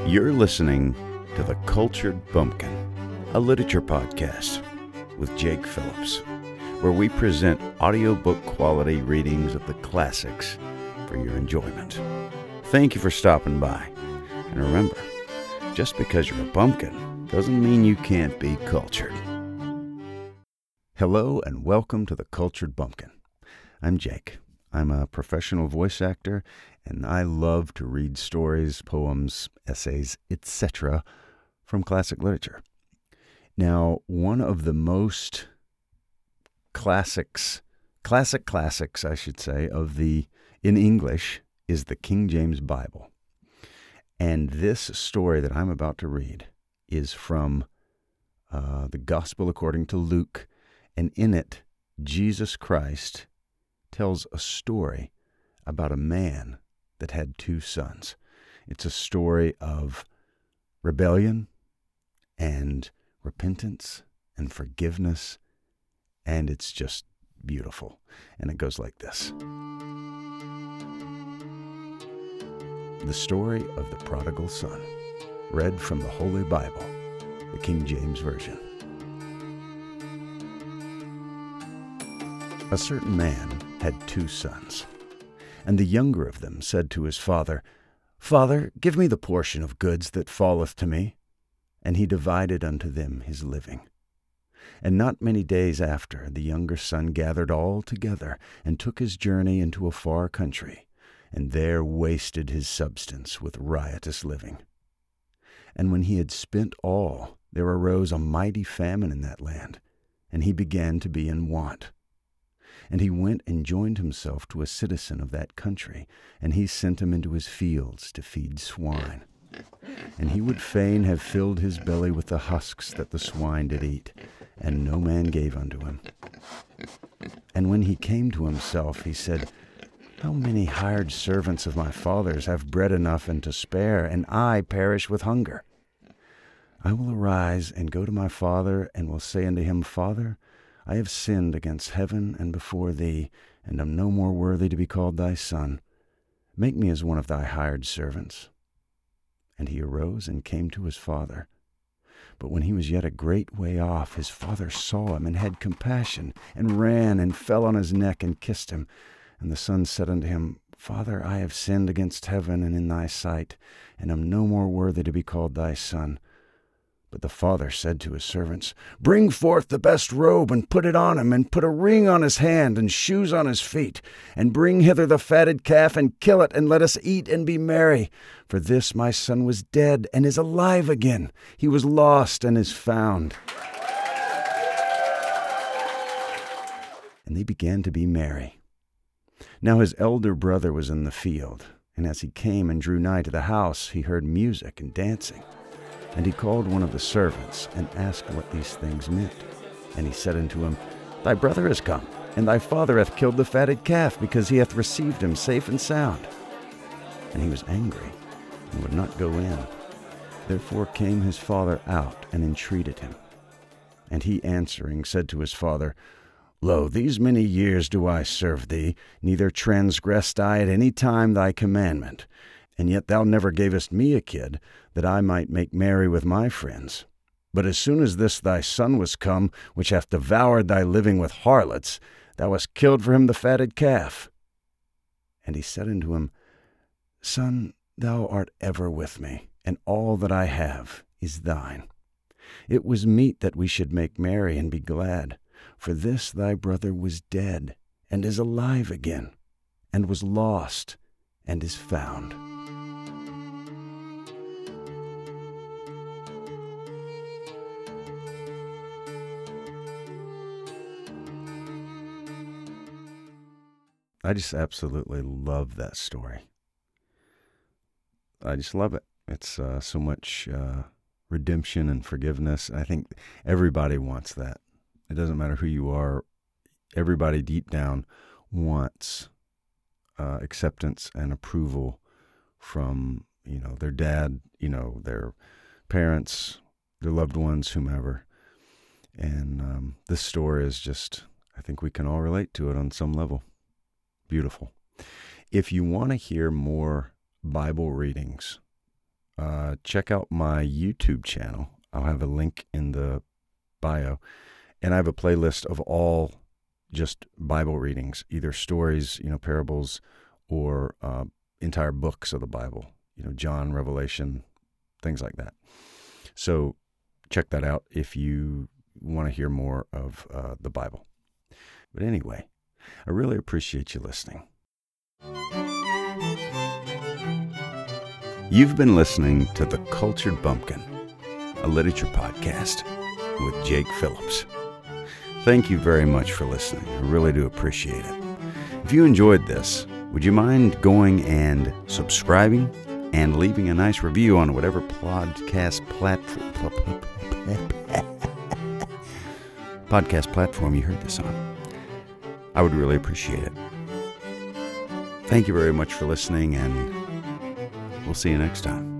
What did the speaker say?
You're listening to The Cultured Bumpkin, a literature podcast with Jake Phillips, where we present audiobook quality readings of the classics for your enjoyment. Thank you for stopping by. And remember, just because you're a bumpkin doesn't mean you can't be cultured. Hello and welcome to The Cultured Bumpkin. I'm Jake. I'm a professional voice actor, and I love to read stories, poems, essays, etc. from classic literature. Now, one of the most classic classics, I should say, in English is the King James Bible. And this story that I'm about to read is from the Gospel according to Luke, and in it, Jesus Christ tells a story about a man that had two sons. It's a story of rebellion and repentance and forgiveness, and it's just beautiful. And it goes like this. The story of the prodigal son, read from the Holy Bible, the King James Version. A certain man had two sons, and the younger of them said to his father, Father, give me the portion of goods that falleth to me. And he divided unto them his living. And not many days after, the younger son gathered all together, and took his journey into a far country, and there wasted his substance with riotous living. And when he had spent all, there arose a mighty famine in that land, and he began to be in want. And he went and joined himself to a citizen of that country, and he sent him into his fields to feed swine. And he would fain have filled his belly with the husks that the swine did eat, and no man gave unto him. And when he came to himself, he said, How many hired servants of my father's have bread enough and to spare, and I perish with hunger? I will arise and go to my father, and will say unto him, Father, I have sinned against heaven and before thee, and am no more worthy to be called thy son. Make me as one of thy hired servants. And he arose and came to his father. But when he was yet a great way off, his father saw him, and had compassion, and ran, and fell on his neck, and kissed him. And the son said unto him, Father, I have sinned against heaven and in thy sight, and am no more worthy to be called thy son. But the father said to his servants, Bring forth the best robe, and put it on him, and put a ring on his hand, and shoes on his feet. And bring hither the fatted calf, and kill it, and let us eat and be merry. For this my son was dead, and is alive again. He was lost, and is found. And they began to be merry. Now his elder brother was in the field, and as he came and drew nigh to the house, he heard music and dancing. And he called one of the servants, and asked what these things meant. And he said unto him, Thy brother is come, and thy father hath killed the fatted calf, because he hath received him safe and sound. And he was angry, and would not go in. Therefore came his father out, and entreated him. And he answering said to his father, Lo, these many years do I serve thee, neither transgressed I at any time thy commandment. And yet thou never gavest me a kid, that I might make merry with my friends. But as soon as this thy son was come, which hath devoured thy living with harlots, thou hast killed for him the fatted calf. And he said unto him, Son, thou art ever with me, and all that I have is thine. It was meet that we should make merry and be glad, for this thy brother was dead, and is alive again, and was lost, and is found. I just absolutely love that story. I just love it. It's so much redemption and forgiveness. I think everybody wants that. It doesn't matter who you are. Everybody deep down wants acceptance and approval from, their dad, their parents, their loved ones, whomever. And this story is just, I think we can all relate to it on some level. Beautiful. If you want to hear more Bible readings, check out my YouTube channel. I'll have a link in the bio. And I have a playlist of all just Bible readings, either stories, parables, or entire books of the Bible, John, Revelation, things like that. So check that out if you want to hear more of the Bible. But anyway, I really appreciate you listening. You've been listening to The Cultured Bumpkin, a literature podcast with Jake Phillips. Thank you very much for listening. I really do appreciate it. If you enjoyed this, would you mind going and subscribing and leaving a nice review on whatever podcast platform you heard this on? I would really appreciate it. Thank you very much for listening, and we'll see you next time.